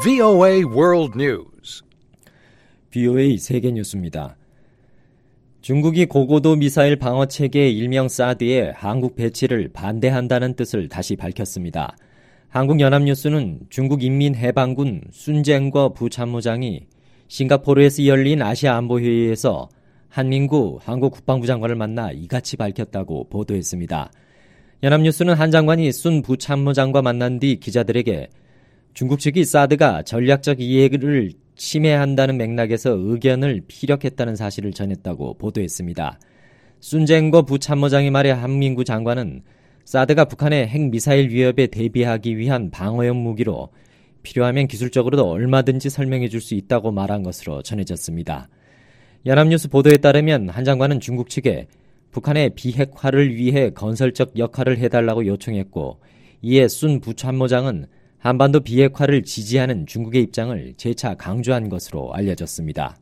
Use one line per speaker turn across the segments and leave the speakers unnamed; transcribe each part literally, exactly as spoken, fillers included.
브이오에이 World News.
브이오에이 세계 뉴스입니다. 중국이 고고도 미사일 방어 체계 일명 사드의 한국 배치를 반대한다는 뜻을 다시 밝혔습니다. 한국연합뉴스는 중국 인민해방군 순쟁거 부참모장이 싱가포르에서 열린 아시아 안보회의에서 한민구 한국 국방부 장관을 만나 이같이 밝혔다고 보도했습니다. 연합뉴스는 한 장관이 순 부참모장과 만난 뒤 기자들에게 중국 측이 사드가 전략적 이해를 침해한다는 맥락에서 의견을 피력했다는 사실을 전했다고 보도했습니다. 순쟁거 부참모장의 말에 한민구 장관은 사드가 북한의 핵미사일 위협에 대비하기 위한 방어용 무기로 필요하면 기술적으로도 얼마든지 설명해 줄 수 있다고 말한 것으로 전해졌습니다. 연합뉴스 보도에 따르면 한 장관은 중국 측에 북한의 비핵화를 위해 건설적 역할을 해달라고 요청했고, 이에 순 부참모장은 한반도 비핵화를 지지하는 중국의 입장을 재차 강조한 것으로 알려졌습니다.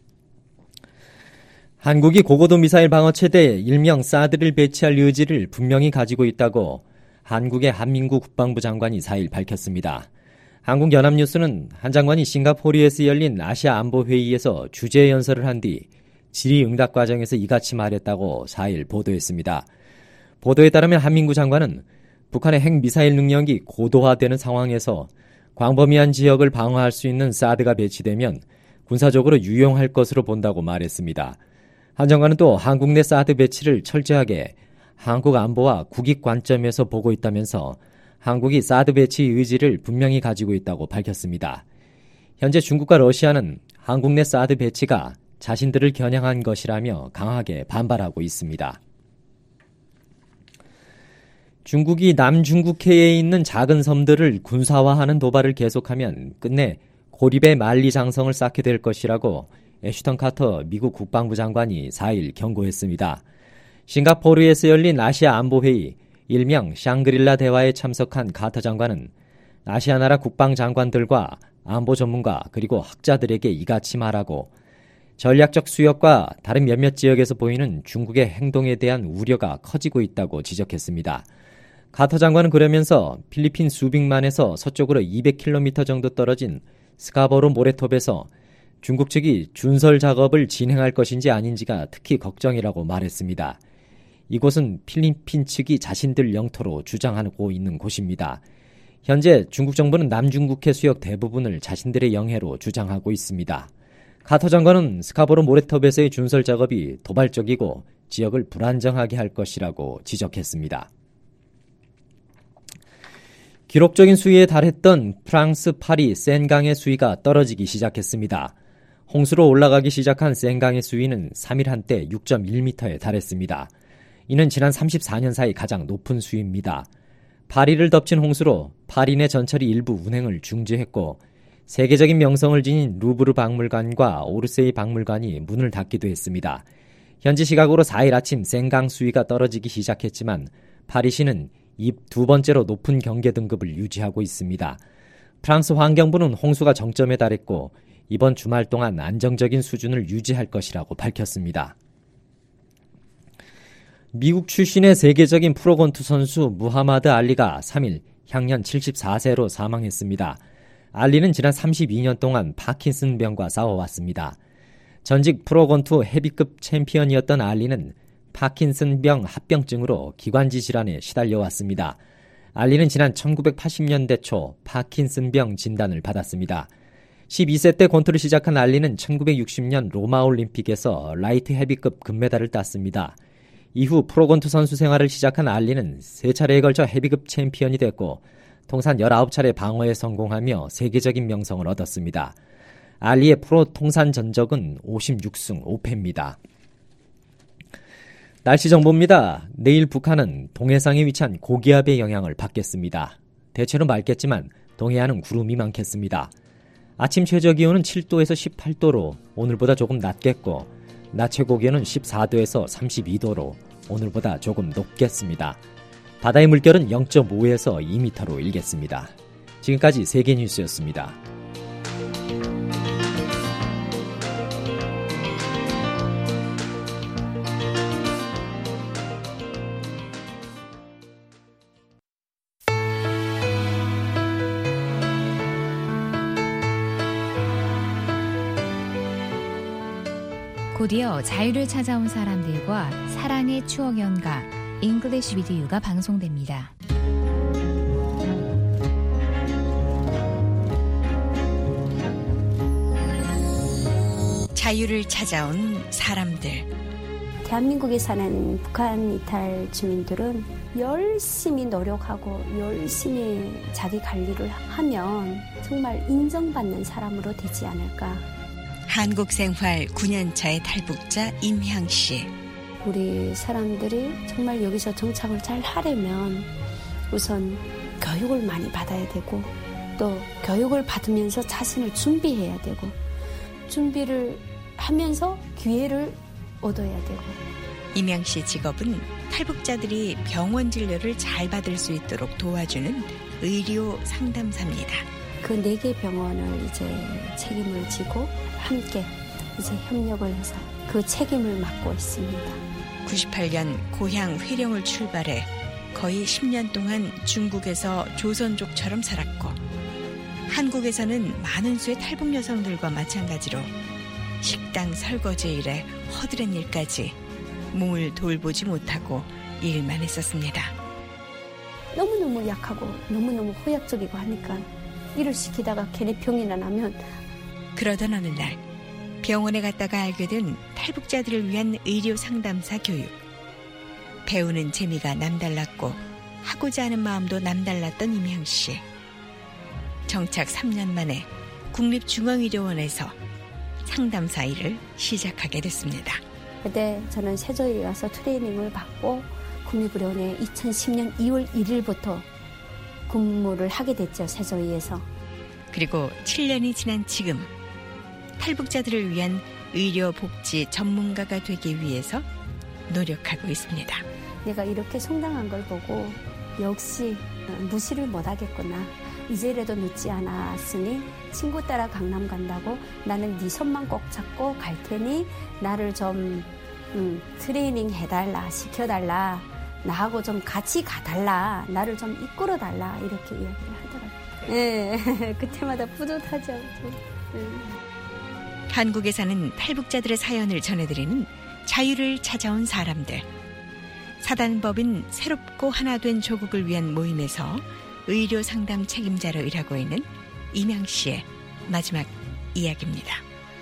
한국이 고고도 미사일 방어 체대 일명 사드를 배치할 의지를 분명히 가지고 있다고 한국의 한민구 국방부 장관이 사 일 밝혔습니다. 한국연합뉴스는 한 장관이 싱가포르에서 열린 아시아 안보회의에서 주재 연설을 한 뒤 질의응답 과정에서 이같이 말했다고 사 일 보도했습니다. 보도에 따르면 한민구 장관은 북한의 핵미사일 능력이 고도화되는 상황에서 광범위한 지역을 방어할 수 있는 사드가 배치되면 군사적으로 유용할 것으로 본다고 말했습니다. 한 장관은 또 한국 내 사드 배치를 철저하게 한국 안보와 국익 관점에서 보고 있다면서 한국이 사드 배치 의지를 분명히 가지고 있다고 밝혔습니다. 현재 중국과 러시아는 한국 내 사드 배치가 자신들을 겨냥한 것이라며 강하게 반발하고 있습니다. 중국이 남중국해에 있는 작은 섬들을 군사화하는 도발을 계속하면 끝내 고립의 만리장성을 쌓게 될 것이라고 애슈턴 카터 미국 국방부 장관이 사 일 경고했습니다. 싱가포르에서 열린 아시아 안보회의 일명 샹그릴라 대화에 참석한 카터 장관은 아시아 나라 국방장관들과 안보 전문가 그리고 학자들에게 이같이 말하고 전략적 수역과 다른 몇몇 지역에서 보이는 중국의 행동에 대한 우려가 커지고 있다고 지적했습니다. 카터 장관은 그러면서 필리핀 수빅만에서 서쪽으로 이백 킬로미터 정도 떨어진 스카보로 모래톱에서 중국 측이 준설 작업을 진행할 것인지 아닌지가 특히 걱정이라고 말했습니다. 이곳은 필리핀 측이 자신들 영토로 주장하고 있는 곳입니다. 현재 중국 정부는 남중국해 수역 대부분을 자신들의 영해로 주장하고 있습니다. 카터 장관은 스카보로 모래톱에서의 준설 작업이 도발적이고 지역을 불안정하게 할 것이라고 지적했습니다. 기록적인 수위에 달했던 프랑스 파리 센강의 수위가 떨어지기 시작했습니다. 홍수로 올라가기 시작한 센강의 수위는 삼 일 한때 육 점 일 미터에 달했습니다. 이는 지난 삼십사 년 사이 가장 높은 수위입니다. 파리를 덮친 홍수로 파리 내 전철이 일부 운행을 중지했고 세계적인 명성을 지닌 루브르 박물관과 오르세이 박물관이 문을 닫기도 했습니다. 현지 시각으로 사 일 아침 센강 수위가 떨어지기 시작했지만 파리시는 이 두 번째로 높은 경계 등급을 유지하고 있습니다. 프랑스 환경부는 홍수가 정점에 달했고 이번 주말 동안 안정적인 수준을 유지할 것이라고 밝혔습니다. 미국 출신의 세계적인 프로골프 선수 무하마드 알리가 삼 일 향년 칠십사 세로 사망했습니다. 알리는 지난 삼십이 년 동안 파킨슨병과 싸워왔습니다. 전직 프로골프 헤비급 챔피언이었던 알리는 파킨슨병 합병증으로 기관지 질환에 시달려왔습니다. 알리는 지난 천구백팔십 년대 초 파킨슨병 진단을 받았습니다. 십이 세 때 권투를 시작한 알리는 천구백육십 년 로마 올림픽에서 라이트 헤비급 금메달을 땄습니다. 이후 프로골프 선수 생활을 시작한 알리는 세 차례에 걸쳐 헤비급 챔피언이 됐고 통산 열아홉 차례 방어에 성공하며 세계적인 명성을 얻었습니다. 알리의 프로 통산 전적은 오십육 승 오 패입니다. 날씨 정보입니다. 내일 북한은 동해상에 위치한 고기압의 영향을 받겠습니다. 대체로 맑겠지만 동해안은 구름이 많겠습니다. 아침 최저 기온은 칠 도에서 십팔 도로 오늘보다 조금 낮겠고 낮 최고 기온은 십사 도에서 삼십이 도로 오늘보다 조금 높겠습니다. 바다의 물결은 영 점 오에서 이 미터로 일겠습니다. 지금까지 세계뉴스였습니다.
곧이어 자유를 찾아온 사람들과 사랑의 추억 연가 English with You가 방송됩니다.
자유를 찾아온 사람들.
대한민국에 사는 북한 이탈 주민들은 열심히 노력하고 열심히 자기 관리를 하면 정말 인정받는 사람으로 되지 않을까.
한국 생활 구 년 차의 탈북자 임향 씨.
우리 사람들이 정말 여기서 정착을 잘 하려면 우선 교육을 많이 받아야 되고 또 교육을 받으면서 자신을 준비해야 되고 준비를 하면서 기회를 얻어야 되고.
임향 씨 직업은 탈북자들이 병원 진료를 잘 받을 수 있도록 도와주는 의료 상담사입니다.
그 네 개 병원을 이제 책임을 지고 함께 이제 협력을 해서 그 책임을 맡고 있습니다.
구십팔 년 고향 회령을 출발해 거의 십 년 동안 중국에서 조선족처럼 살았고 한국에서는 많은 수의 탈북 여성들과 마찬가지로 식당 설거지 일에 허드렛 일까지 몸을 돌보지 못하고 일만 했었습니다.
너무너무 약하고 너무너무 호약적이고 하니까 일을 시키다가 괜히 병이나 나면.
그러던 어느 날 병원에 갔다가 알게 된 탈북자들을 위한 의료 상담사 교육. 배우는 재미가 남달랐고 하고자 하는 마음도 남달랐던 임향 씨. 정착 삼 년 만에 국립중앙의료원에서 상담사 일을 시작하게 됐습니다.
그때 저는 세조에 와서 트레이닝을 받고 국립의료원에 이천십 년 이월 일일부터 근무를 하게 됐죠. 세조의에서.
그리고 칠 년이 지난 지금 탈북자들을 위한 의료복지 전문가가 되기 위해서 노력하고 있습니다.
내가 이렇게 성장한 걸 보고 역시 무시를 못하겠구나. 이제라도 늦지 않았으니 친구 따라 강남 간다고 나는 네 손만 꼭 잡고 갈 테니 나를 좀 음, 트레이닝 해달라, 시켜달라, 나하고 좀 같이 가달라, 나를 좀 이끌어달라 이렇게 이야기를 하더라고요. 네, 그때마다 뿌듯하죠. 네.
한국에 사는 탈북자들의 사연을 전해드리는 자유를 찾아온 사람들. 사단법인 새롭고 하나 된 조국을 위한 모임에서 의료 상담 책임자로 일하고 있는 임향 씨의 마지막 이야기입니다.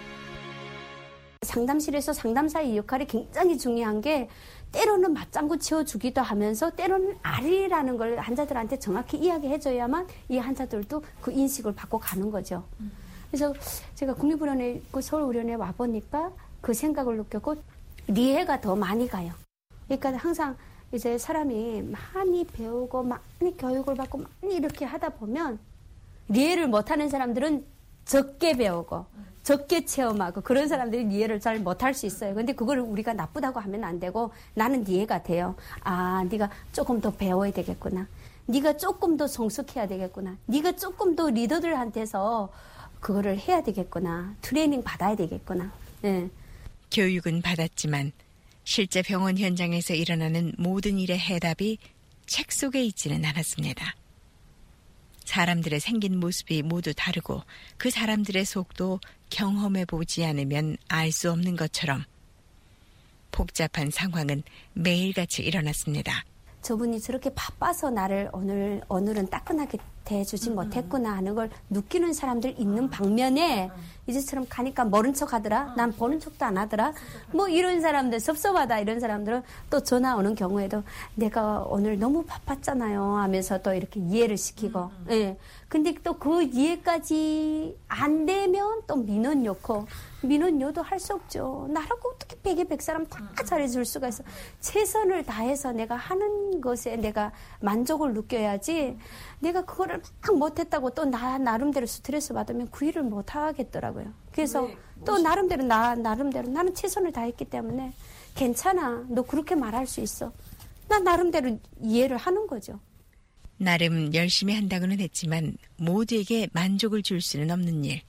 상담실에서 상담사의 역할이 굉장히 중요한 게 때로는 맞장구 치워주기도 하면서 때로는 아리라는 걸 환자들한테 정확히 이야기해줘야만 이 환자들도 그 인식을 받고 가는 거죠. 그래서 제가 국립의료원에 있고 서울의료원에 와보니까 그 생각을 느꼈고 리해가 더 많이 가요. 그러니까 항상 이제 사람이 많이 배우고 많이 교육을 받고 많이 이렇게 하다 보면 리해를 못하는 사람들은 적게 배우고 적게 체험하고 그런 사람들이 이해를 잘 못할 수 있어요. 근데 그걸 우리가 나쁘다고 하면 안 되고 나는 이해가 돼요. 아, 네가 조금 더 배워야 되겠구나. 네가 조금 더 성숙해야 되겠구나. 네가 조금 더 리더들한테서 그거를 해야 되겠구나. 트레이닝 받아야 되겠구나. 네.
교육은 받았지만 실제 병원 현장에서 일어나는 모든 일의 해답이 책 속에 있지는 않았습니다. 사람들의 생긴 모습이 모두 다르고 그 사람들의 속도 경험해보지 않으면 알 수 없는 것처럼 복잡한 상황은 매일같이 일어났습니다.
저분이 저렇게 바빠서 나를 오늘, 오늘은 따끈하게 대해주지 음. 못했구나 하는 걸 느끼는 사람들 있는 방면에 이제처럼 가니까 모른 척 하더라. 난 보는 척도 안 하더라. 뭐 이런 사람들 섭섭하다 이런 사람들은 또 전화 오는 경우에도 내가 오늘 너무 바빴잖아요 하면서 또 이렇게 이해를 시키고. 음. 예. 근데 또 그 이해까지 안 되면 또 민원 넣고 민원 요도 할 수 없죠. 나라고 어떻게 백에 백 사람 다 잘해줄 수가 있어. 최선을 다해서 내가 하는 것에 내가 만족을 느껴야지 내가 그거를 막 못했다고 또 나 나름대로 스트레스 받으면 그 일을 못 하겠더라고요. 그래서 또 나름대로 나 나름대로 나는 최선을 다했기 때문에 괜찮아. 너 그렇게 말할 수 있어. 나 나름대로 이해를 하는 거죠.
나름 열심히 한다고는 했지만 모두에게 만족을 줄 수는 없는 일.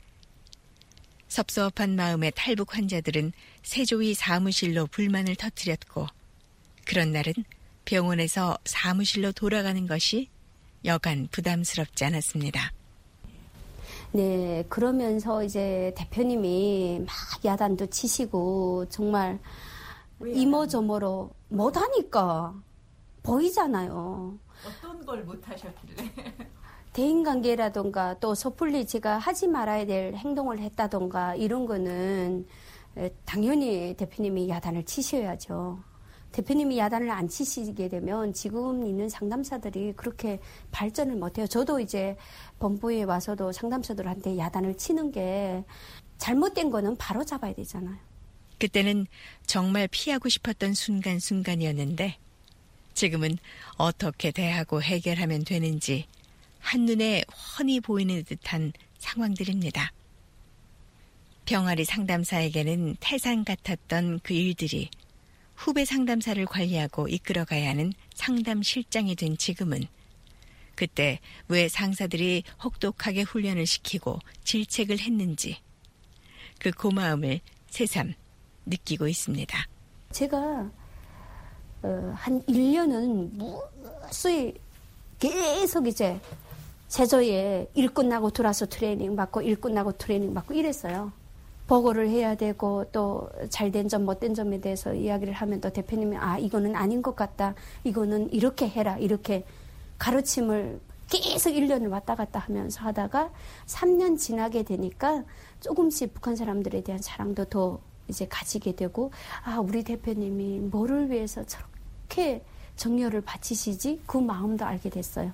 섭섭한 마음의 탈북 환자들은 세조의 사무실로 불만을 터뜨렸고 그런 날은 병원에서 사무실로 돌아가는 것이 여간 부담스럽지 않았습니다.
네, 그러면서 이제 대표님이 막 야단도 치시고 정말 이모저모로 못하니까 보이잖아요.
어떤 걸 못하셨길래?
대인관계라던가 또 섣불리 제가 하지 말아야 될 행동을 했다던가 이런 거는 당연히 대표님이 야단을 치셔야죠. 대표님이 야단을 안 치시게 되면 지금 있는 상담사들이 그렇게 발전을 못해요. 저도 이제 본부에 와서도 상담사들한테 야단을 치는 게 잘못된 거는 바로 잡아야 되잖아요.
그때는 정말 피하고 싶었던 순간순간이었는데 지금은 어떻게 대하고 해결하면 되는지 한눈에 훤히 보이는 듯한 상황들입니다. 병아리 상담사에게는 태산 같았던 그 일들이 후배 상담사를 관리하고 이끌어가야 하는 상담실장이 된 지금은 그때 왜 상사들이 혹독하게 훈련을 시키고 질책을 했는지 그 고마움을 새삼 느끼고 있습니다.
제가 어, 한 일 년은 무수히 계속 이제 제조에 일 끝나고 들어와서 트레이닝 받고 일 끝나고 트레이닝 받고 이랬어요. 보고를 해야 되고 또 잘된 점 못된 점에 대해서 이야기를 하면 또 대표님이 아 이거는 아닌 것 같다. 이거는 이렇게 해라. 이렇게 가르침을 계속 일 년을 왔다 갔다 하면서 하다가 삼 년 지나게 되니까 조금씩 북한 사람들에 대한 사랑도 더 이제 가지게 되고 아 우리 대표님이 뭐를 위해서 저렇게 정열을 바치시지? 그 마음도 알게 됐어요.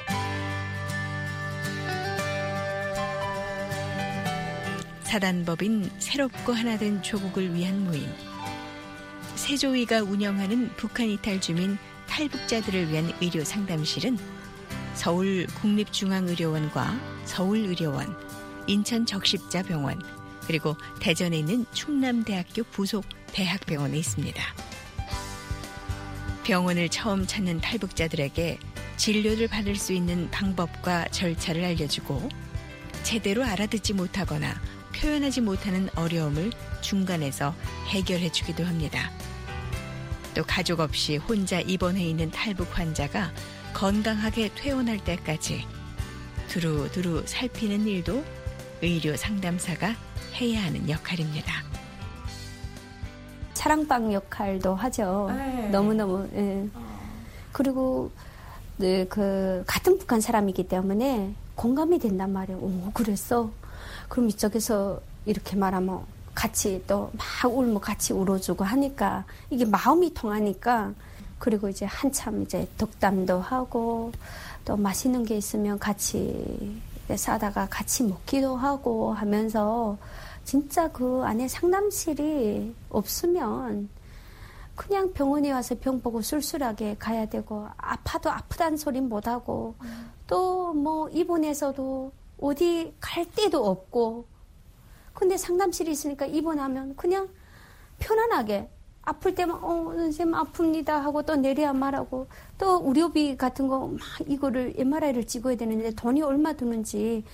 사단법인 새롭고 하나된 조국을 위한 모임. 세조위가 운영하는 북한 이탈 주민 탈북자들을 위한 의료 상담실은 서울 국립중앙의료원과 서울의료원, 인천적십자병원, 그리고 대전에 있는 충남대학교 부속 대학병원에 있습니다. 병원을 처음 찾는 탈북자들에게 진료를 받을 수 있는 방법과 절차를 알려주고 제대로 알아듣지 못하거나 표현하지 못하는 어려움을 중간에서 해결해주기도 합니다. 또 가족 없이 혼자 입원해 있는 탈북 환자가 건강하게 퇴원할 때까지 두루두루 살피는 일도 의료 상담사가 해야 하는 역할입니다.
사랑방 역할도 하죠. 네. 너무너무. 예. 어. 그리고 네, 그 같은 북한 사람이기 때문에 공감이 된단 말이에요. 오, 그랬어? 그럼 이쪽에서 이렇게 말하면 같이 또 막 울면 같이 울어주고 하니까 이게 마음이 통하니까 그리고 이제 한참 이제 덕담도 하고 또 맛있는 게 있으면 같이 싸다가 같이 먹기도 하고 하면서 진짜 그 안에 상담실이 없으면 그냥 병원에 와서 병 보고 쓸쓸하게 가야 되고 아파도 아프다는 소린 못하고 음. 또 뭐 입원해서도 어디 갈 데도 없고 근데 상담실이 있으니까 입원하면 그냥 편안하게 아플 때만 어 선생님 아픕니다 하고 또 내려야 말하고 또 의료비 같은 거 막 이거를 엠알아이를 찍어야 되는데 돈이 얼마 드는지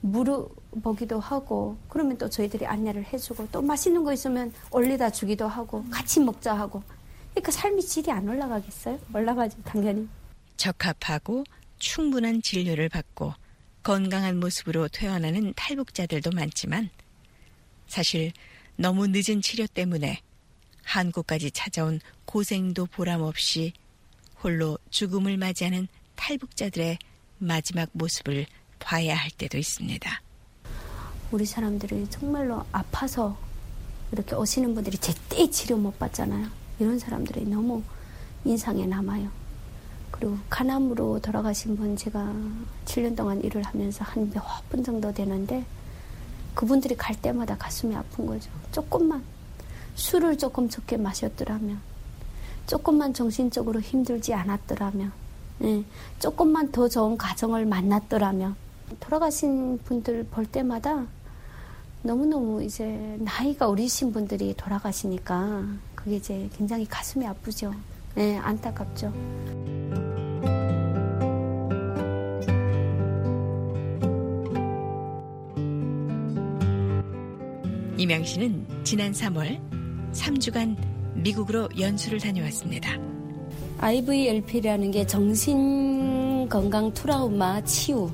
물어보기도 하고 그러면 또 저희들이 안내를 해주고 또 맛있는 거 있으면 올려다 주기도 하고 같이 먹자 하고 그러니까 삶의 질이 안 올라가겠어요? 올라가죠 당연히.
적합하고 충분한 진료를 받고 건강한 모습으로 퇴원하는 탈북자들도 많지만 사실 너무 늦은 치료 때문에 한국까지 찾아온 고생도 보람없이 홀로 죽음을 맞이하는 탈북자들의 마지막 모습을 봐야 할 때도 있습니다.
우리 사람들이 정말로 아파서 이렇게 오시는 분들이 제때 치료 못 받잖아요. 이런 사람들이 너무 인상에 남아요. 그리고 간암으로 돌아가신 분 제가 칠 년 동안 일을 하면서 한 몇 분 정도 되는데 그분들이 갈 때마다 가슴이 아픈 거죠. 조금만 술을 조금 적게 마셨더라면 조금만 정신적으로 힘들지 않았더라면 예, 조금만 더 좋은 가정을 만났더라면 돌아가신 분들 볼 때마다 너무너무 이제 나이가 어리신 분들이 돌아가시니까 그게 이제 굉장히 가슴이 아프죠. 네, 안타깝죠.
이명 씨는 지난 삼월 삼 주간 미국으로 연수를 다녀왔습니다.
아이브이엘피라는 게 정신건강 트라우마 치유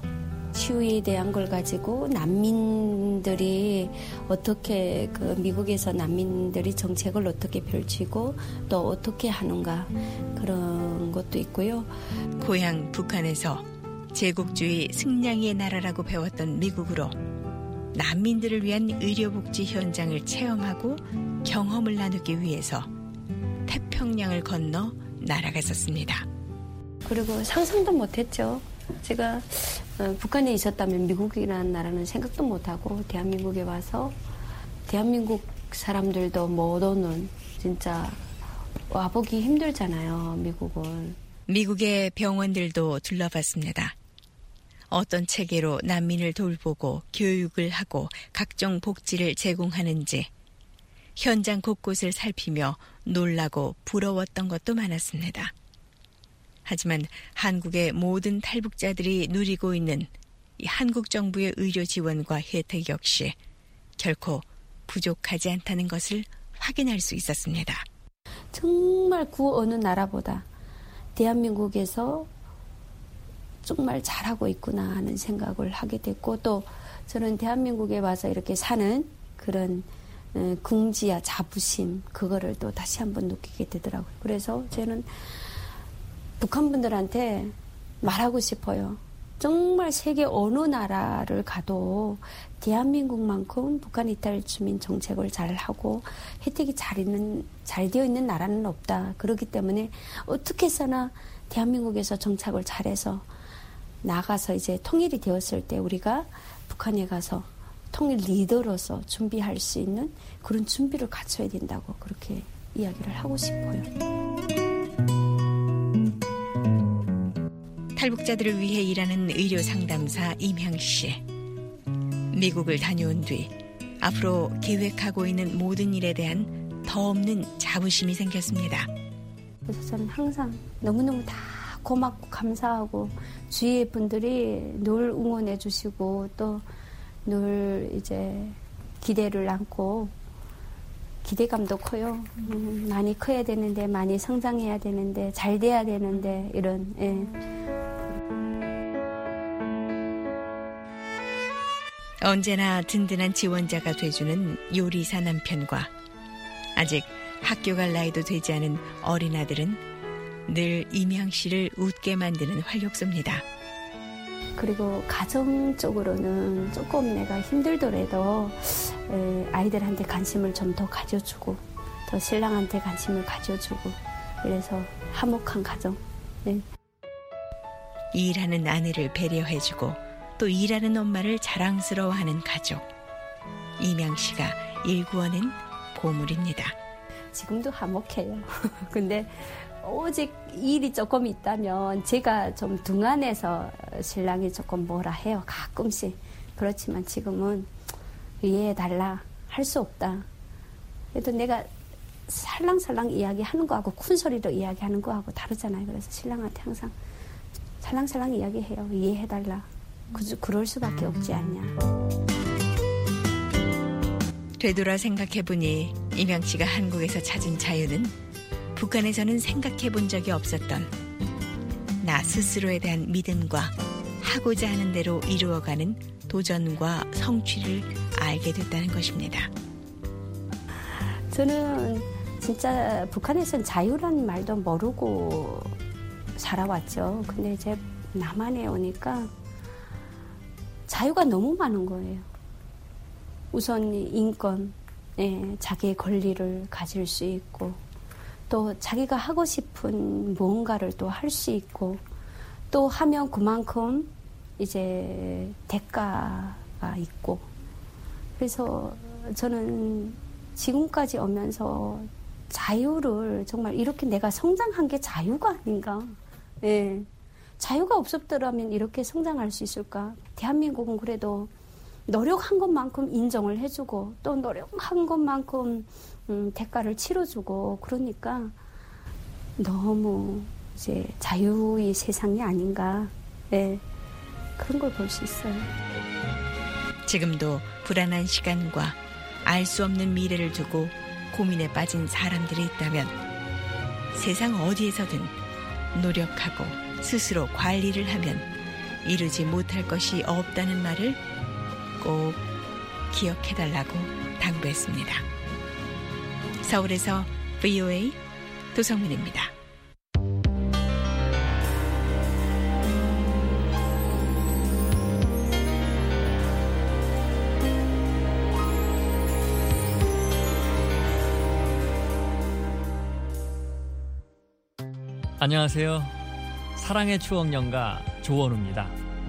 치유에 대한 걸 가지고 난민들이 어떻게 그 미국에서 난민들이 정책을 어떻게 펼치고 또 어떻게 하는가 그런 것도 있고요.
고향 북한에서 제국주의 승냥이의 나라라고 배웠던 미국으로 난민들을 위한 의료복지 현장을 체험하고 경험을 나누기 위해서 태평양을 건너 날아갔었습니다.
그리고 상상도 못했죠. 제가 북한에 있었다면 미국이라는 나라는 생각도 못하고 대한민국에 와서 대한민국 사람들도 못 오는 진짜 와보기 힘들잖아요. 미국은.
미국의 병원들도 둘러봤습니다. 어떤 체계로 난민을 돌보고 교육을 하고 각종 복지를 제공하는지 현장 곳곳을 살피며 놀라고 부러웠던 것도 많았습니다. 하지만 한국의 모든 탈북자들이 누리고 있는 이 한국 정부의 의료 지원과 혜택 역시 결코 부족하지 않다는 것을 확인할 수 있었습니다.
정말 그 어느 나라보다 대한민국에서 정말 잘하고 있구나 하는 생각을 하게 됐고 또 저는 대한민국에 와서 이렇게 사는 그런 긍지와 자부심 그거를 또 다시 한번 느끼게 되더라고요. 그래서 저는 북한 분들한테 말하고 싶어요. 정말 세계 어느 나라를 가도 대한민국만큼 북한 이탈 주민 정책을 잘하고 혜택이 잘 있는 잘 되어 있는 나라는 없다. 그렇기 때문에 어떻게 해서나 대한민국에서 정착을 잘해서 나가서 이제 통일이 되었을 때 우리가 북한에 가서 통일 리더로서 준비할 수 있는 그런 준비를 갖춰야 된다고 그렇게 이야기를 하고 싶어요.
탈북자들을 위해 일하는 의료 상담사 임향 씨. 미국을 다녀온 뒤 앞으로 계획하고 있는 모든 일에 대한 더 없는 자부심이 생겼습니다.
그래서 저는 항상 너무너무 다 고맙고 감사하고 주위의 분들이 늘 응원해 주시고 또 늘 이제 기대를 안고 기대감도 커요. 음, 많이 커야 되는데 많이 성장해야 되는데 잘 돼야 되는데 이런 예.
언제나 든든한 지원자가 돼주는 요리사 남편과 아직 학교 갈 나이도 되지 않은 어린아들은 늘 임향 씨를 웃게 만드는 활력소입니다.
그리고 가정적으로는 조금 내가 힘들더라도 아이들한테 관심을 좀 더 가져주고 또 신랑한테 관심을 가져주고 이래서 화목한 가정. 네.
일하는 아내를 배려해주고 또 일하는 엄마를 자랑스러워하는 가족. 임향 씨가 일구어낸 보물입니다.
지금도 화목해요. 근데 오직 일이 조금 있다면 제가 좀 둥안해서 신랑이 조금 뭐라 해요. 가끔씩. 그렇지만 지금은 이해해달라. 할 수 없다. 그래도 내가 살랑살랑 이야기하는 거하고 큰 소리로 이야기하는 거하고 다르잖아요. 그래서 신랑한테 항상 살랑살랑 이야기해요. 이해해달라. 그, 그럴 수밖에 없지 않냐.
되돌아 생각해보니 임향 씨가 한국에서 찾은 자유는 북한에서는 생각해본 적이 없었던 나 스스로에 대한 믿음과 하고자 하는 대로 이루어가는 도전과 성취를 알게 됐다는 것입니다.
저는 진짜 북한에서는 자유라는 말도 모르고 살아왔죠. 근데 이제 남한에 오니까 자유가 너무 많은 거예요. 우선 인권, 예, 자기의 권리를 가질 수 있고 또 자기가 하고 싶은 무언가를 또 할 수 있고 또 하면 그만큼 이제 대가가 있고 그래서 저는 지금까지 오면서 자유를 정말 이렇게 내가 성장한 게 자유가 아닌가. 예. 자유가 없었더라면 이렇게 성장할 수 있을까? 대한민국은 그래도 노력한 것만큼 인정을 해주고 또 노력한 것만큼 음, 대가를 치러주고 그러니까 너무 이제 자유의 세상이 아닌가. 네, 그런 걸 볼 수 있어요.
지금도 불안한 시간과 알 수 없는 미래를 두고 고민에 빠진 사람들이 있다면 세상 어디에서든 노력하고 스스로 관리를 하면 이루지 못할 것이 없다는 말을 꼭 기억해달라고 당부했습니다. 서울에서 브이오에이 도성민입니다.
안녕하세요. 사랑의 추억 연가 조원우입니다.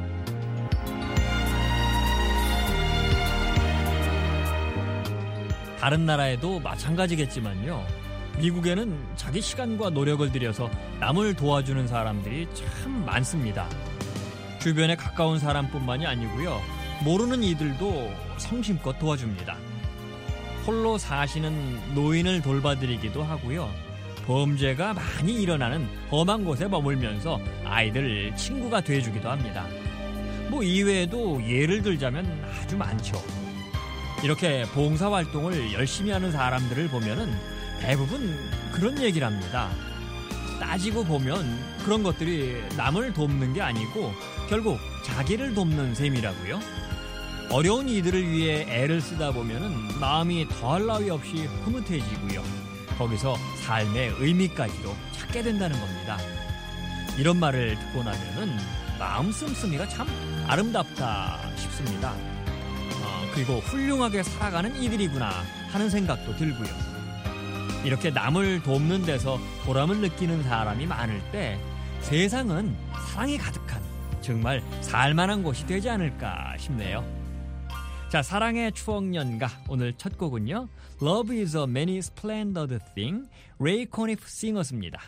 다른 나라에도 마찬가지겠지만요. 미국에는 자기 시간과 노력을 들여서 남을 도와주는 사람들이 참 많습니다. 주변에 가까운 사람뿐만이 아니고요. 모르는 이들도 성심껏 도와줍니다. 홀로 사시는 노인을 돌봐드리기도 하고요. 범죄가 많이 일어나는 험한 곳에 머물면서 아이들 친구가 돼주기도 합니다. 뭐 이외에도 예를 들자면 아주 많죠. 이렇게 봉사활동을 열심히 하는 사람들을 보면은 대부분 그런 얘기를 합니다. 따지고 보면 그런 것들이 남을 돕는 게 아니고 결국 자기를 돕는 셈이라고요. 어려운 이들을 위해 애를 쓰다 보면은 마음이 더할 나위 없이 흐뭇해지고요. 거기서 삶의 의미까지도 찾게 된다는 겁니다. 이런 말을 듣고 나면은 마음 씀씀이가 참 아름답다 싶습니다. 어, 그리고 훌륭하게 살아가는 이들이구나 하는 생각도 들고요. 이렇게 남을 돕는 데서 보람을 느끼는 사람이 많을 때 세상은 사랑이 가득한 정말 살만한 곳이 되지 않을까 싶네요. 자, 사랑의 추억 연가 오늘 첫 곡은요. Love is a many splendid thing, Ray Conniff Singers입니다.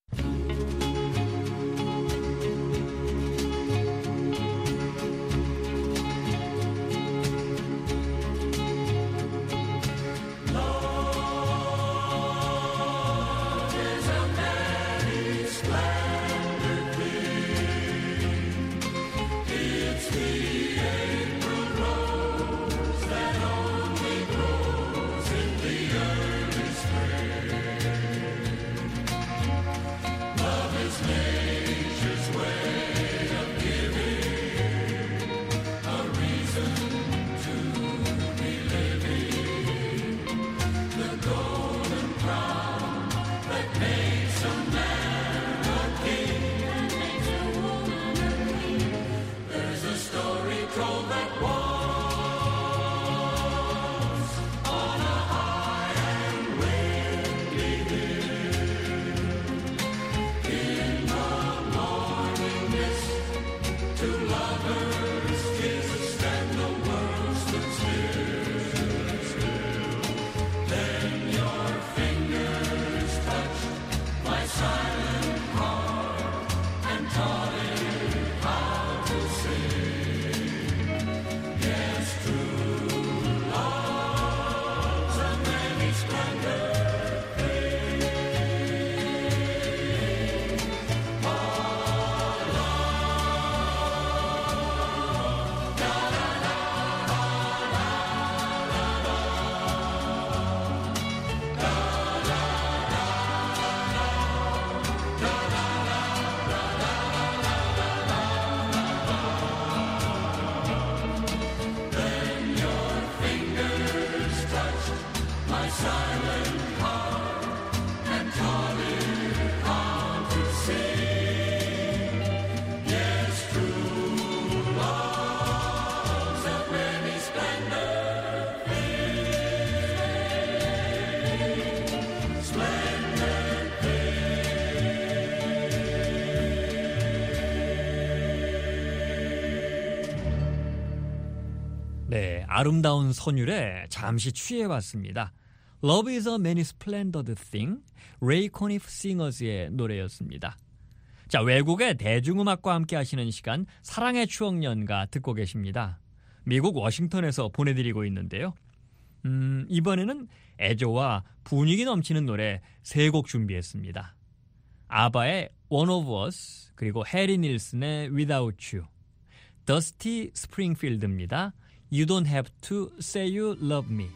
네, 아름다운 선율에 잠시 취해봤습니다. Love is a many splendid thing, Ray Conniff Singers의 노래였습니다. 자, 외국의 대중음악과 함께 하시는 시간 사랑의 추억 연가 듣고 계십니다. 미국 워싱턴에서 보내드리고 있는데요. 음, 이번에는 애조와 분위기 넘치는 노래 세 곡 준비했습니다. 아바의 One of Us, 그리고 해리 닐슨의 Without You, 더스티 스프링필드입니다. You don't have to say you love me.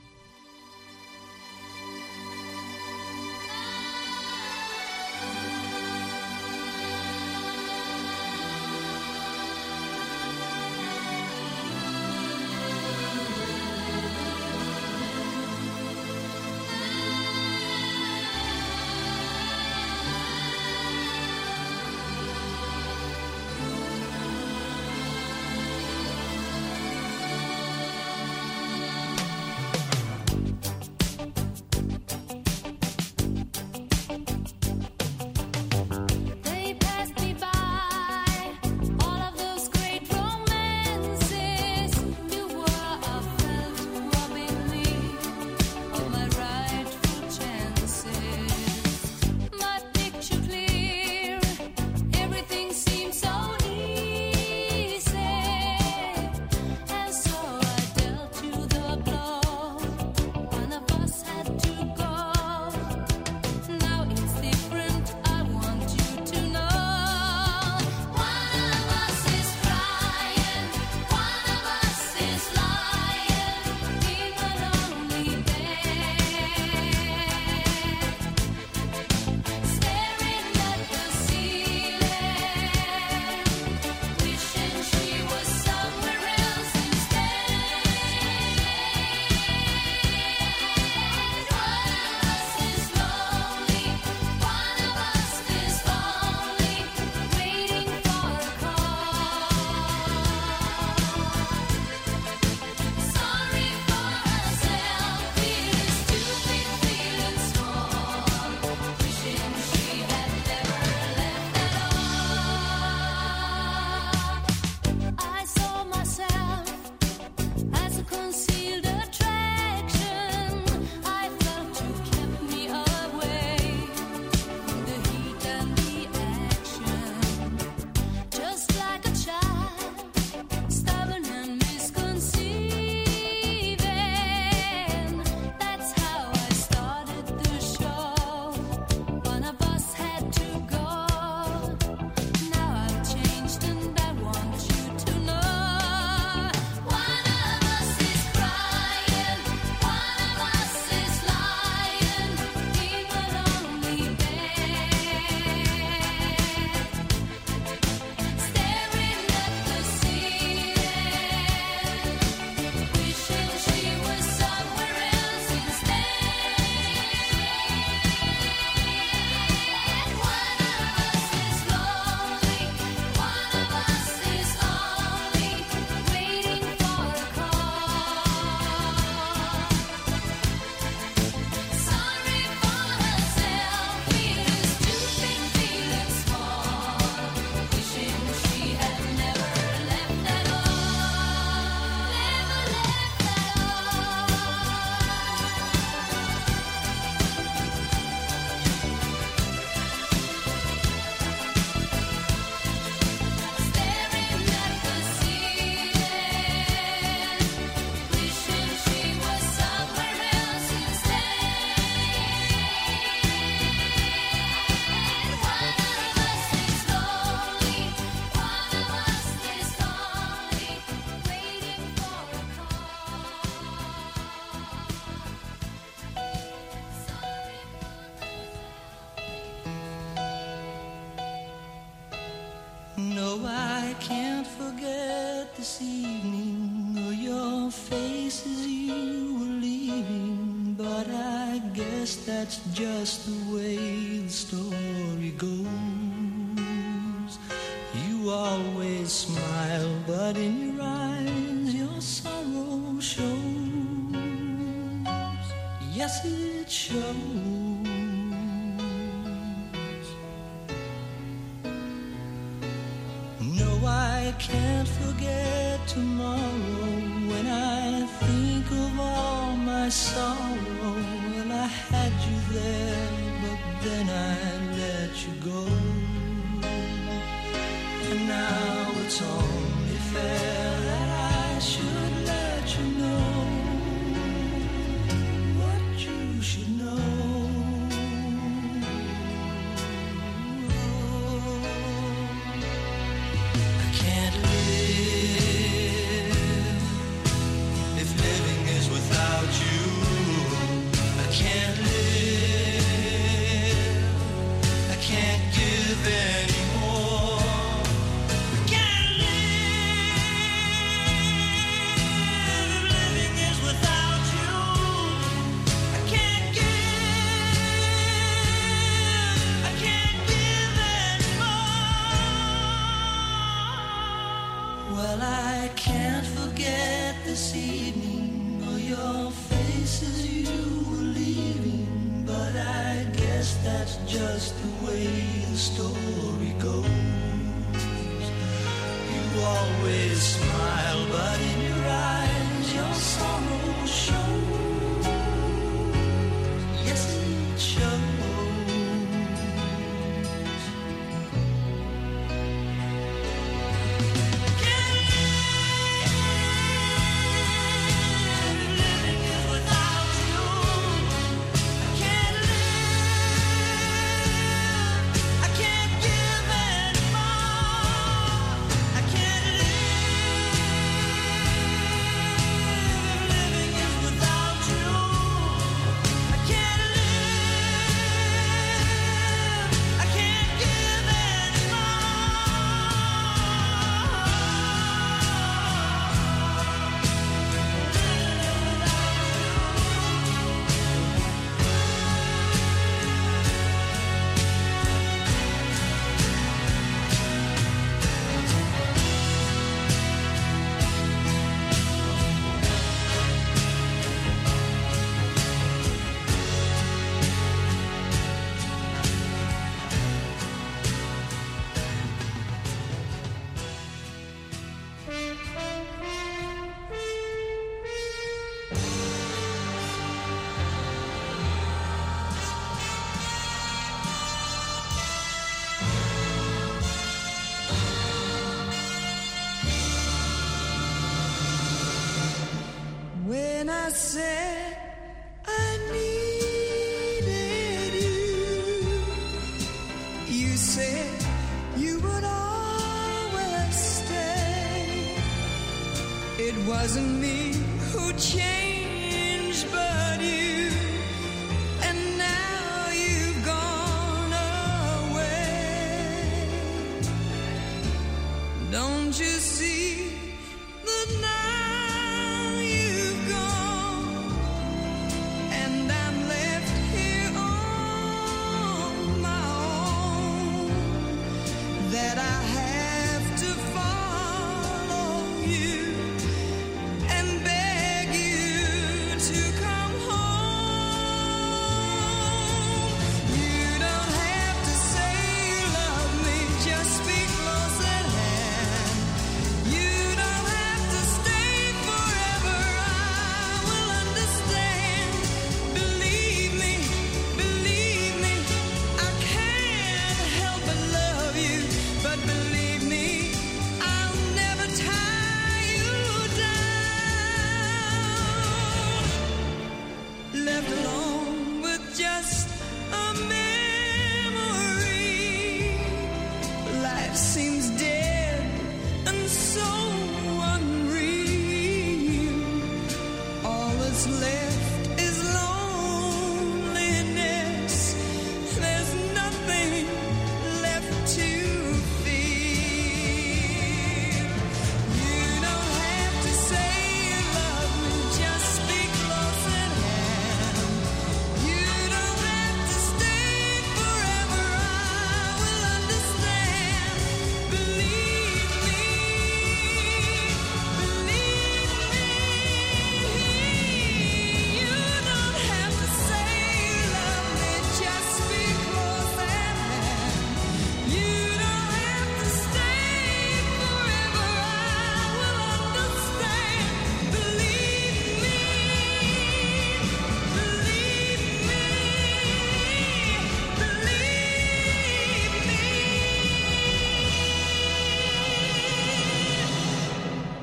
can't forget this evening or your face as you were leaving, but I guess that's just the way the story goes. You always smile, but in your eyes your sorrow shows. Yes, it shows. I can't forget tomorrow when I think of all my sorrow. Well, I had you there, but then I let you go. And now it's only fair that I should let you know what you should know. Just the way the story goes. You always smile, but in your eyes your sorrow shows. Yes, it shows.
I said I needed you, you said you would always stay. It wasn't me who changed but you, and now you've gone away. Don't you see the night? That I have to follow you and beg you to come home. You don't have to say you love me, just be close at hand. You don't have to stay forever, I will understand. Believe me, believe me, I can't help but love you. But believe me, I'll never tie you down. Left alone with just a memory. Life seems dead and so unreal. All that's left is loneliness. There's nothing left to feel.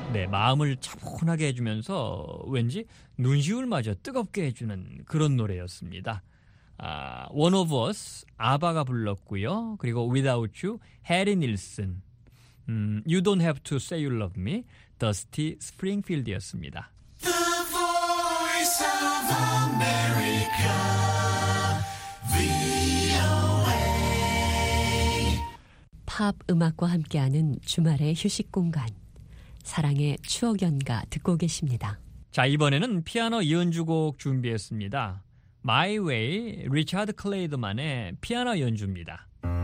네, 마음을 차분하게 해주면서 왠지 눈시울마저 뜨겁게 해주는 그런 노래였습니다. 아, One of Us, 아바가 불렀고요. 그리고 Without You, 해리 닐슨, 음, You Don't Have to Say You Love Me, 더스티 스프링필드였습니다.
The Voice of America, 브이오에이.
팝 음악과 함께하는 주말의 휴식 공간, 사랑의 추억 연가 듣고 계십니다.
자, 이번에는 피아노 연주곡 준비했습니다. My Way, 리차드 클레이드만의 피아노 연주입니다.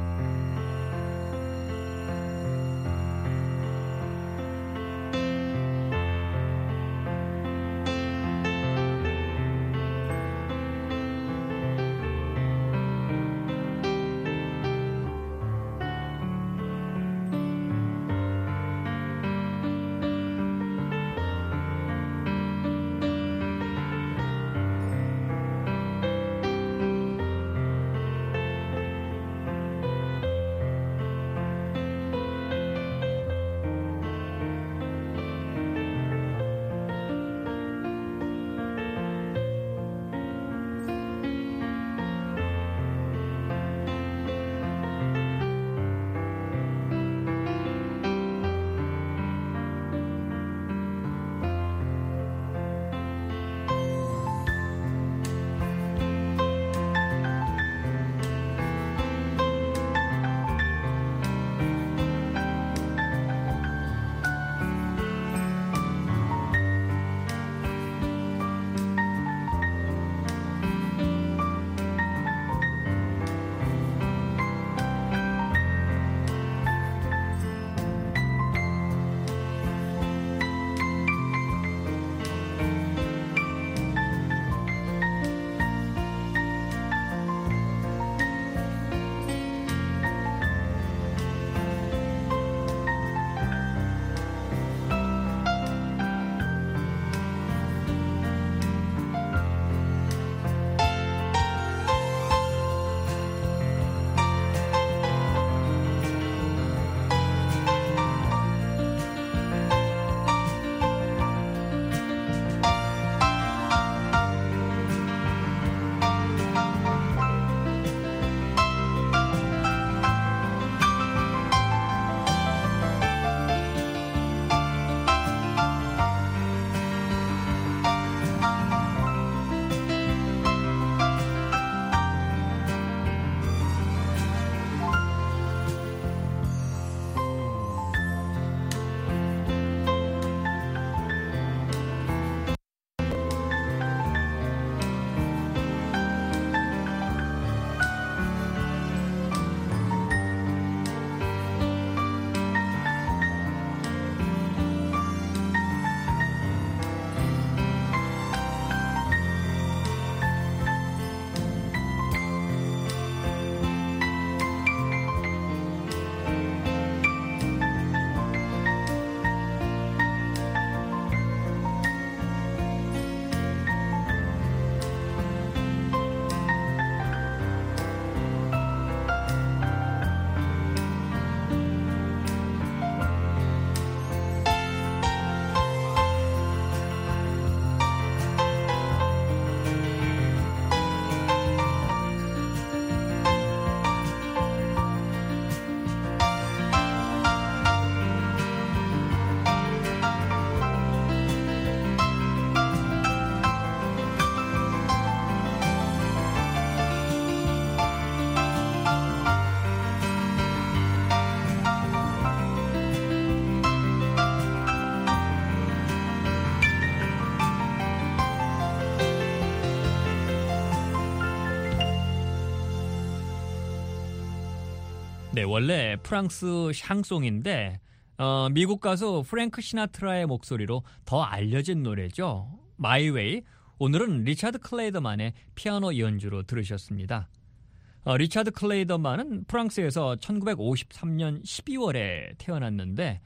네, 원래 프랑스 샹송인데 어, 미국 가수 프랭크 시나트라의 목소리로 더 알려진 노래죠. My Way. 오늘은 리차드 클레이더만의 피아노 연주로 들으셨습니다. 어, 리차드 클레이더만은 프랑스에서 천구백오십삼 년 십이월에 태어났는데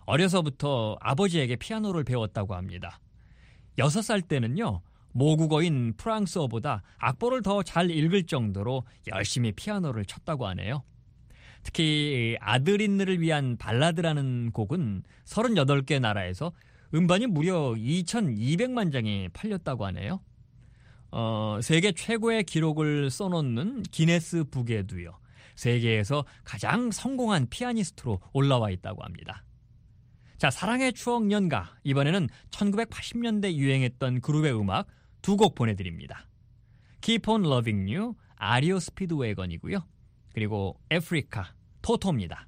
어려서부터 아버지에게 피아노를 배웠다고 합니다. 여섯 살 때는요, 모국어인 프랑스어보다 악보를 더 잘 읽을 정도로 열심히 피아노를 쳤다고 하네요. 특히 아드린느를 위한 발라드라는 곡은 서른여덟 개 나라에서 음반이 무려 이천이백만 장이 팔렸다고 하네요. 어, 세계 최고의 기록을 써놓는 기네스 북에도요. 세계에서 가장 성공한 피아니스트로 올라와 있다고 합니다. 자, 사랑의 추억 연가. 이번에는 천구백팔십 년대 유행했던 그룹의 음악 두 곡 보내드립니다. Keep on Loving You, 아리오 스피드웨건이고요. 그리고 아프리카, 토토입니다.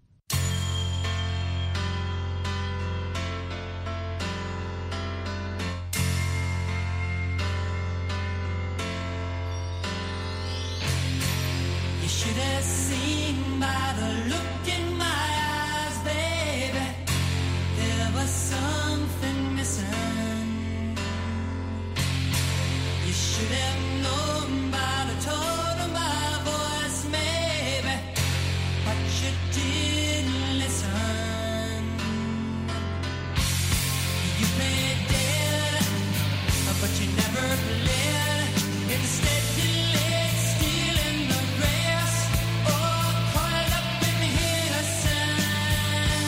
You should have seen by the look in my eyes, baby. There was something missing. You should have known by the tone of my voice, maybe, but you didn't listen. You played dead, but you never played. Instead you lay still in the grass, or coiled up in the sand.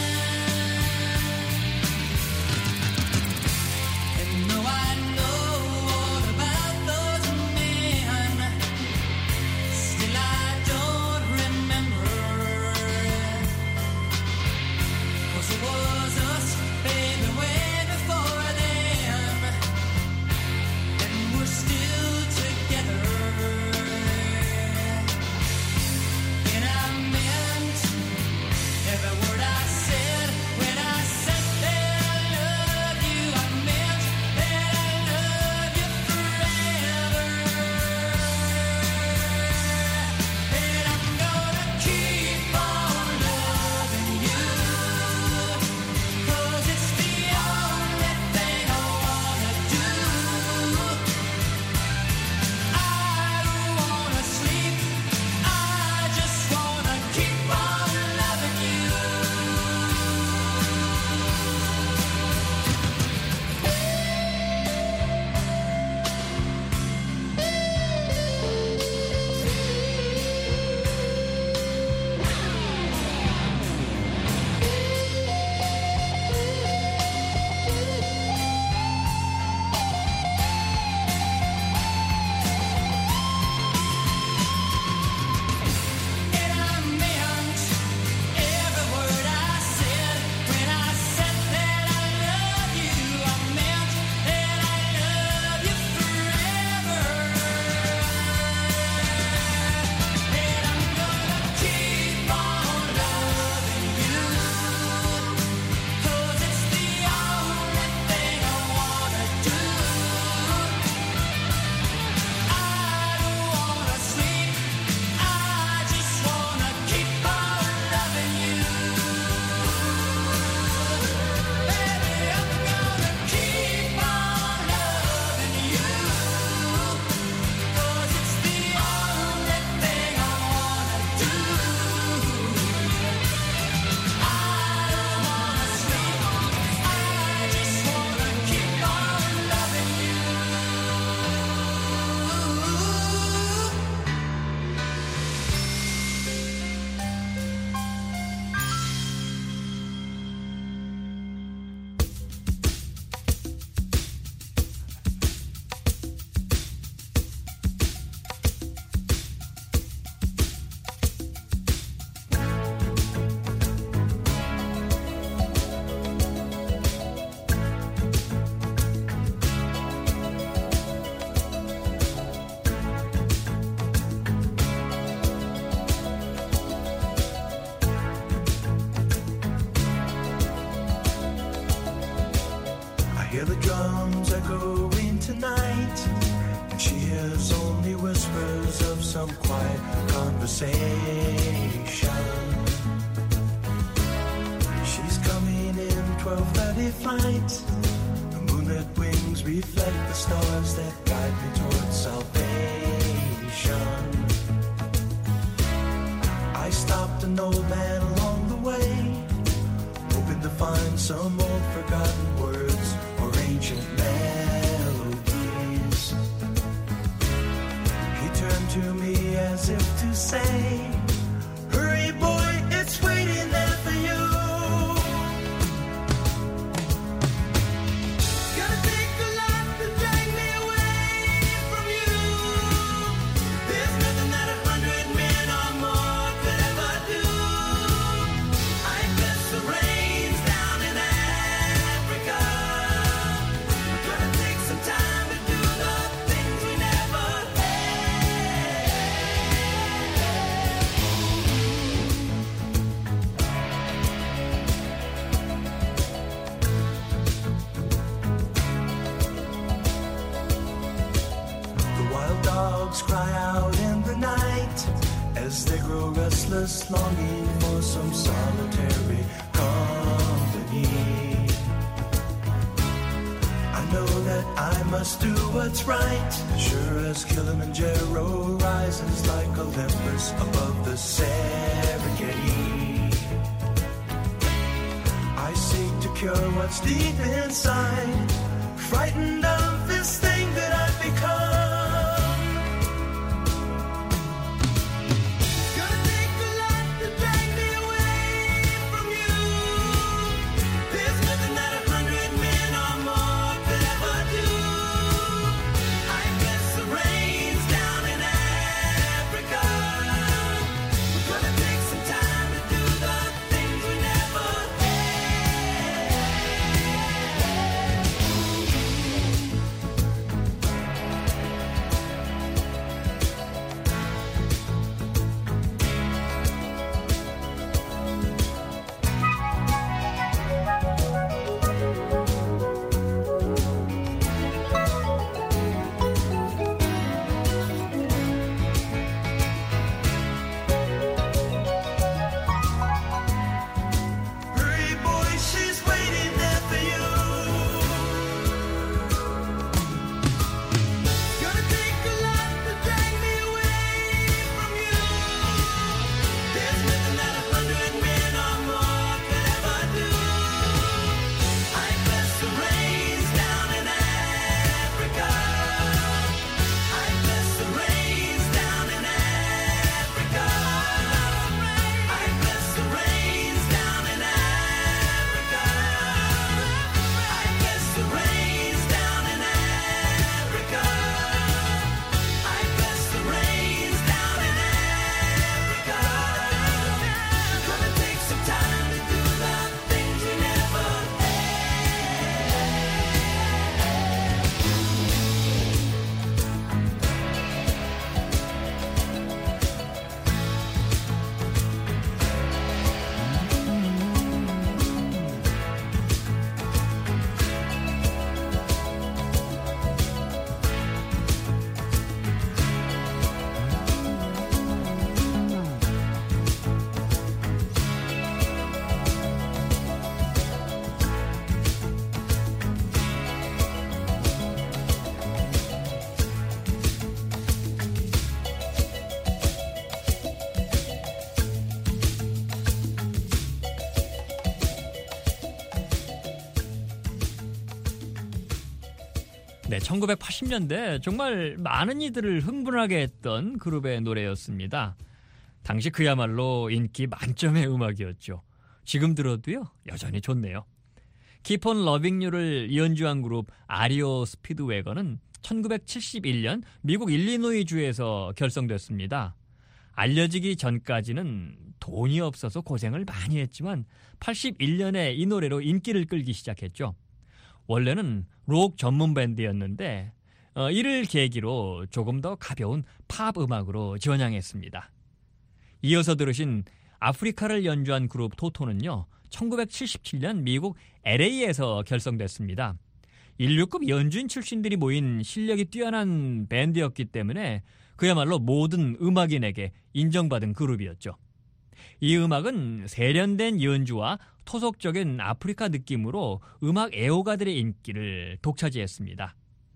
And though I know all about those men, still I don't remember. 'Cause it was us, baby, way before them, and we're still together. And I meant every word I said when I said that I love you. I meant that I love you forever. And I'm gonna keep on loving you, 'cause it's the only thing I wanna do. I don't wanna sleep, I just wanna keep on loving you. And I meant every word I said when I said that I love you. I meant that I love you forever. And I'm gonna keep on loving you, 'cause it's the only thing I wanna do. I don't wanna sleep, I just wanna keep on loving you. Baby, I'm gonna keep on loving you, 'cause it's the only thing I wanna do. I don't wanna sleep, I just wanna keep on loving you. I hear the drums echoing tonight, and she hears only whispers of some quiet conversation. She's coming in twelve thirty flight. The moonlit wings reflect the stars that guide me towards salvation. I stopped an old man along the way, hoping to find some old forgotten words or ancient melodies. He turned to me as if to say, hurry boy, it's waiting there for you. dogs cry out in the night as they grow restless, longing for some solitary company. I know that I must do what's right, sure as Kilimanjaro rises like Olympus above the Serengeti. I seek to cure what's deep inside, frightened of this thing that I've become.
네, 천구백팔십 년대 정말 많은 이들을 흥분하게 했던 그룹의 노래였습니다. 당시 그야말로 인기 만점의 음악이었죠. 지금 들어도요, 여전히 좋네요. Keep on Loving You를 연주한 그룹 아리오 스피드웨건은 천구백칠십일 년 미국 일리노이주에서 결성됐습니다. 알려지기 전까지는 돈이 없어서 고생을 많이 했지만 팔십일 년에 이 노래로 인기를 끌기 시작했죠. 원래는 록 전문 밴드였는데 어, 이를 계기로 조금 더 가벼운 팝 음악으로 전향했습니다. 이어서 들으신 아프리카를 연주한 그룹 토토는요, 천구백칠십칠 년 미국 엘에이에서 결성됐습니다. 인류급 연주인 출신들이 모인 실력이 뛰어난 밴드였기 때문에 그야말로 모든 음악인에게 인정받은 그룹이었죠. 이 음악은 세련된 연주와 토속적인 아프리카 느낌으로 음악 애호가들의 인기를 독차지했습니다.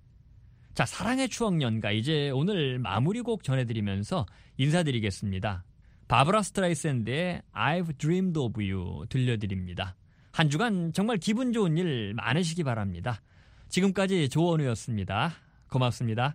자, 사랑의 추억 연가 이제 오늘 마무리곡 전해드리면서 인사드리겠습니다. 바브라 스트라이샌드의 I've Dreamed of You 들려드립니다. 한 주간 정말 기분 좋은 일 많으시기 바랍니다. 지금까지 조원우였습니다. 고맙습니다.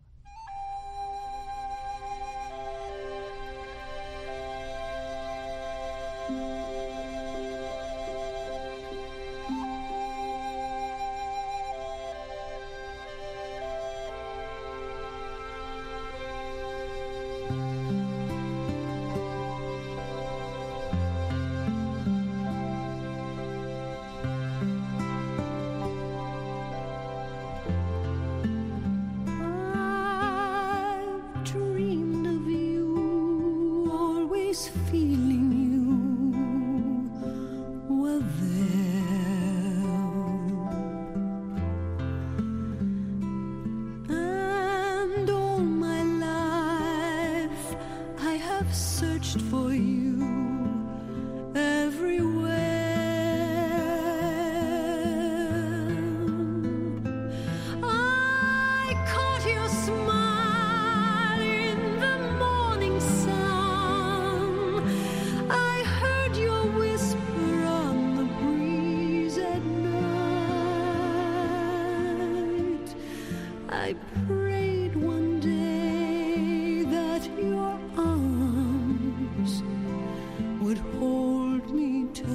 I prayed one day that your arms would hold me tight.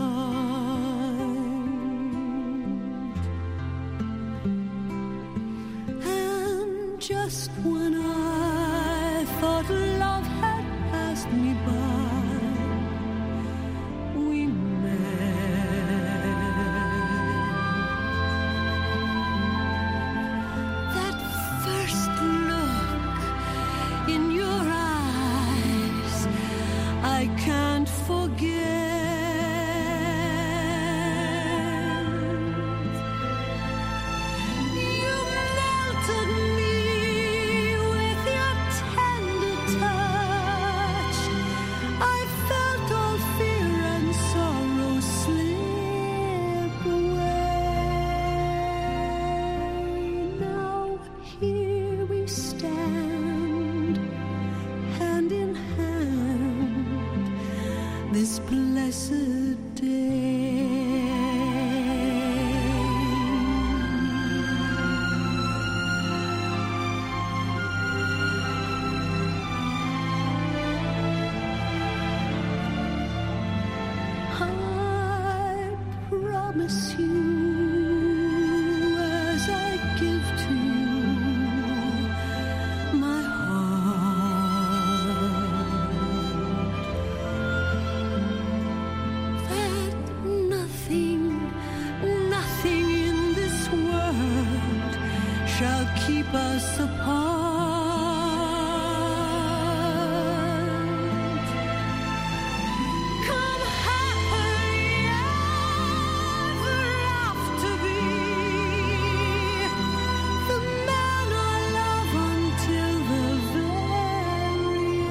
And just when I thought love had passed me by, we met. That first look in your eyes, I can't forget. You melted me with your tender touch. I felt all fear and sorrow slip away. Now here we stand, hand in hand, this blessed day. I promise you, as I give to you my heart, that nothing, nothing in this world shall keep us apart. Come happily ever after be the man I love until the very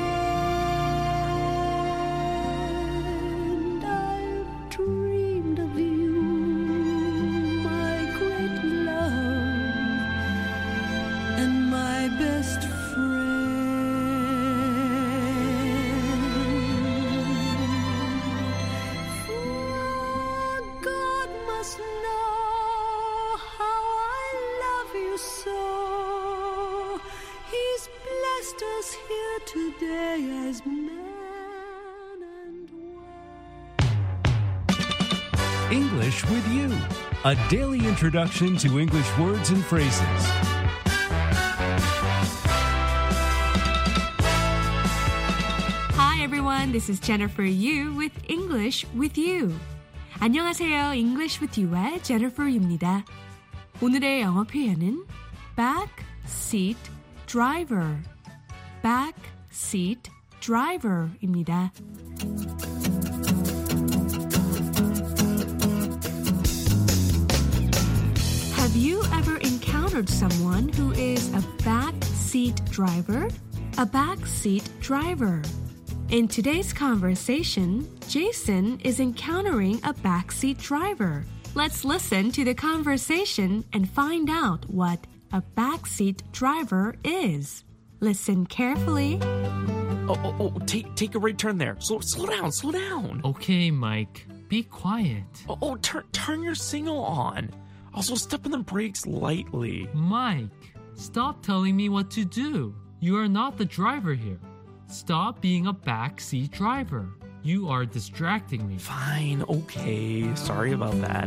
end. I've dreamed of you, my great love, and my best friend. For God must know how I love you so. He's blessed us here today as man and wife.
English with You, a daily introduction to English words and phrases.
Hi everyone, this is Jennifer Yu with English with You. 안녕하세요, English with You의 Jennifer입니다. 오늘의 영어 표현은 back seat driver, back seat driver입니다. Have you ever encountered someone who is a back seat driver? A back seat driver. In today's conversation, Jason is encountering a backseat driver. Let's listen to the conversation and find out what a backseat driver is. Listen carefully.
Oh, oh, oh, take take a right turn there. Slow, slow down, slow down.
Okay, Mike, be quiet.
Oh, oh turn turn your signal on. Also, step on the brakes lightly.
Mike, stop telling me what to do. You are not the driver here. Stop being a backseat driver. You are distracting me.
Fine, okay. Sorry about that.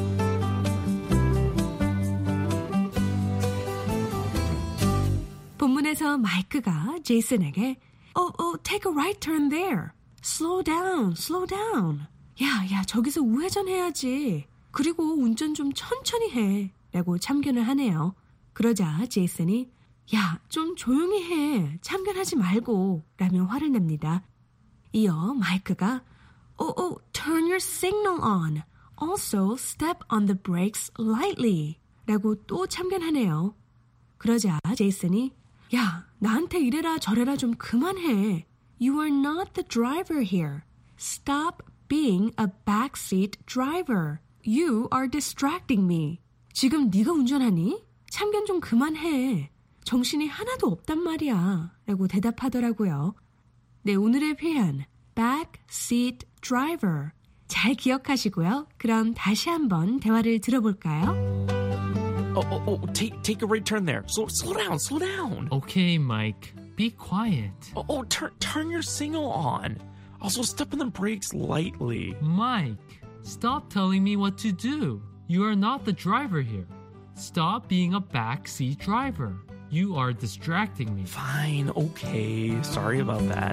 본문에서 마이크가 제이슨에게 Oh, oh, take a right turn there. Slow down, slow down. 야, 야, 저기서 우회전해야지. 그리고 운전 좀 천천히 해. 라고 참견을 하네요. 그러자 제이슨이 야, 좀 조용히 해. 참견하지 말고. 라며 화를 냅니다. 이어 마이크가 Oh, oh, turn your signal on. Also, step on the brakes lightly. 라고 또 참견하네요. 그러자 제이슨이 야, 나한테 이래라 저래라 좀 그만해. You are not the driver here. Stop being a backseat driver. You are distracting me. 지금 네가 운전하니? 참견 좀 그만해. 정신이 하나도 없단 말이야. 라고 대답하더라고요. 네, 오늘의 표현 backseat driver. 잘 기억하시고요. 그럼 다시 한번 대화를 들어볼까요?
Oh, oh, oh, take take a right turn there. Slow, slow down, slow down.
Okay, Mike. Be quiet.
Oh, oh turn turn your signal on. Also, step on the brakes lightly.
Mike, stop telling me what to do. You are not the driver here. Stop being a backseat driver. You are distracting me.
Fine, okay. Sorry about that.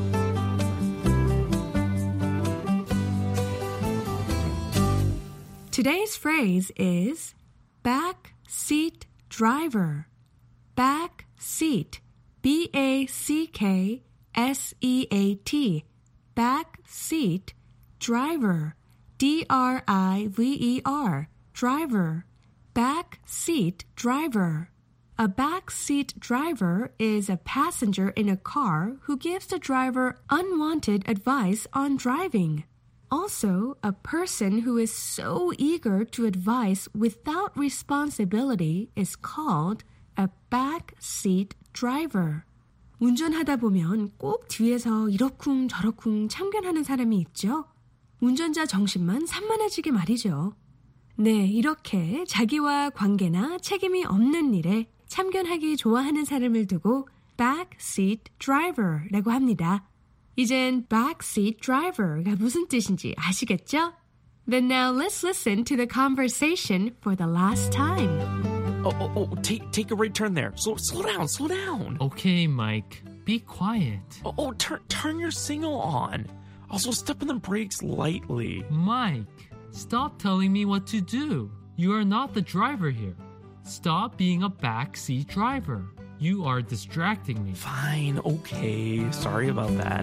Today's phrase is back seat driver. Back seat. B A C K S E A T. Back seat driver. D R I V E R. Driver. Back seat driver. A back seat driver is a passenger in a car who gives the driver unwanted advice on driving. Also, a person who is so eager to advise without responsibility is called a backseat driver. 운전하다 보면 꼭 뒤에서 이러쿵 저러쿵 참견하는 사람이 있죠. 운전자 정신만 산만해지게 말이죠. 네, 이렇게 자기와 관계나 책임이 없는 일에 참견하기 좋아하는 사람을 두고 backseat driver라고 합니다. 이젠 backseat driver가 무슨 뜻인지 아시겠죠? Then now let's listen to the conversation for the last time.
Oh, oh, oh take take a right turn there. Slow, slow down, slow down.
Okay, Mike. Be quiet.
Oh, oh turn turn your signal on. Also, step on the brakes lightly.
Mike, stop telling me what to do. You are not the driver here. Stop being a backseat driver. You are distracting me.
Fine, okay. Sorry about that.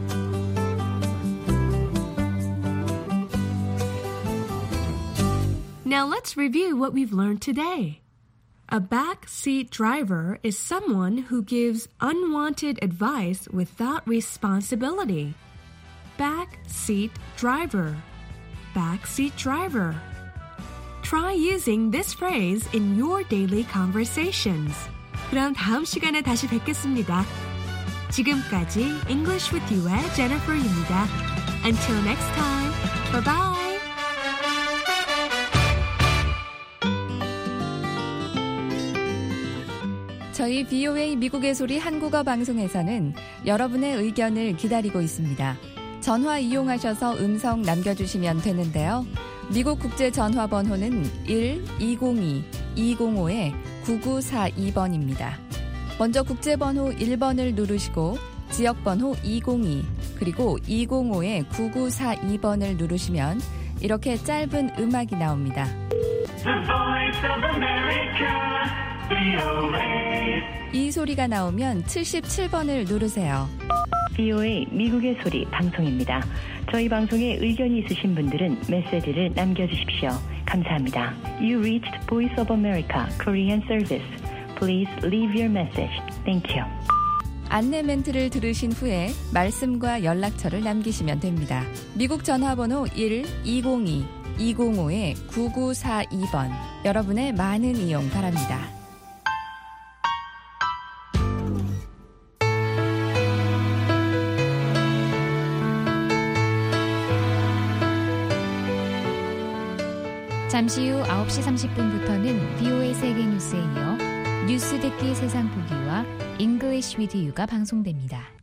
Now let's review what we've learned today. A backseat driver is someone who gives unwanted advice without responsibility. Backseat driver. Backseat driver. Try using this phrase in your daily conversations. 그럼 다음 시간에 다시 뵙겠습니다. 지금까지 English with You의 Jennifer입니다. Until next time, bye-bye.
저희 비오에이 미국의 소리 한국어 방송에서는 여러분의 의견을 기다리고 있습니다. 전화 이용하셔서 음성 남겨주시면 되는데요. 미국 국제 전화번호는 일 이공이 이공오 구구사이 번입니다. 먼저 국제번호 일 번을 누르시고 지역번호 이공이 그리고 이공오 구구사이 번을 누르시면 이렇게 짧은 음악이 나옵니다.
The Voice of America, 비오에이.
이 소리가 나오면 칠십칠 번을 누르세요.
비오에이 미국의 소리 방송입니다. 저희 방송에 의견이 있으신 분들은 메시지를 남겨주십시오. 감사합니다. You reached Voice of America Korean Service. Please leave your message. Thank you.
안내 멘트를 들으신 후에 말씀과 연락처를 남기시면 됩니다. 미국 전화번호 일 이공이 이공오 구구사이 번 여러분의 많은 이용 바랍니다. 잠시 후 아홉 시 삼십 분부터는 비오에이 세계뉴스에 이어 뉴스 듣기 세상 보기와 English with You가 방송됩니다.